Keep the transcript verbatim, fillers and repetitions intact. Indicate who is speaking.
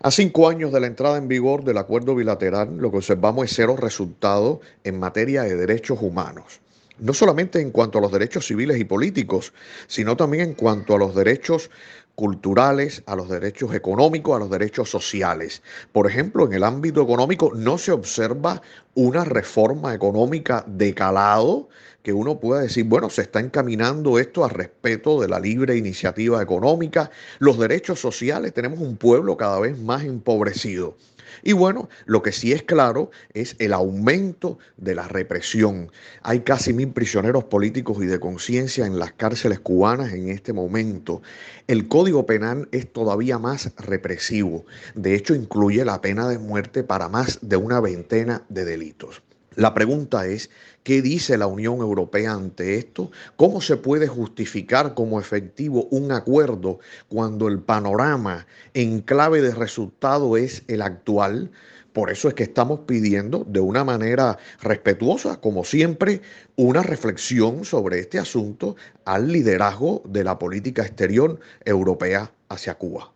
Speaker 1: A cinco años de la entrada en vigor del acuerdo bilateral, lo que observamos es cero resultados en materia de derechos humanos. No solamente en cuanto a los derechos civiles y políticos, sino también en cuanto a los derechos culturales, a los derechos económicos, a los derechos sociales. Por ejemplo, en el ámbito económico no se observa una reforma económica de calado que uno pueda decir, bueno, se está encaminando esto al respeto de la libre iniciativa económica, los derechos sociales. Tenemos un pueblo cada vez más empobrecido. Y bueno, lo que sí es claro es el aumento de la represión. Hay casi mil prisioneros políticos y de conciencia en las cárceles cubanas en este momento. El Código Penal es todavía más represivo. De hecho, incluye la pena de muerte para más de una veintena de delitos. La pregunta es, ¿qué dice la Unión Europea ante esto? ¿Cómo se puede justificar como efectivo un acuerdo cuando el panorama en clave de resultado es el actual? Por eso es que estamos pidiendo de una manera respetuosa, como siempre, una reflexión sobre este asunto al liderazgo de la política exterior europea hacia Cuba.